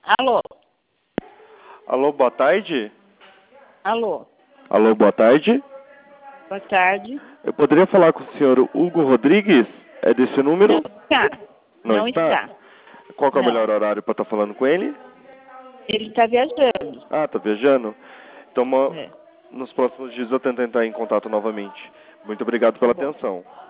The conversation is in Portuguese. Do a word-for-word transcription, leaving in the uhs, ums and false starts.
Alô? Alô, boa tarde? Alô? Alô, boa tarde? Boa tarde. Eu poderia falar com o senhor Hugo Rodrigues? É desse número? Não está. Não, Não está? está. Qual que é o Não. melhor horário para estar falando com ele? Ele está viajando. Ah, tá viajando? Então, uma- É. nos próximos dias eu tento entrar em contato novamente. Muito obrigado Tá pela bom. atenção.